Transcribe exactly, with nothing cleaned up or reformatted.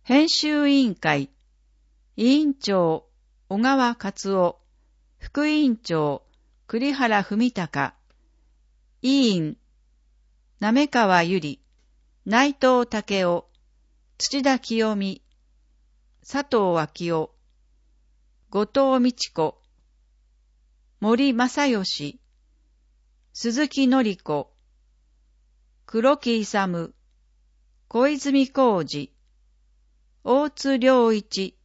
編集委員会、委員長、小川勝夫、副委員長、栗原文隆、委員、滑川ゆり、内藤武雄、土田清美、佐藤昭夫、後藤美智子、森正義、鈴木典子、黒木勇、小泉浩二、大津良一、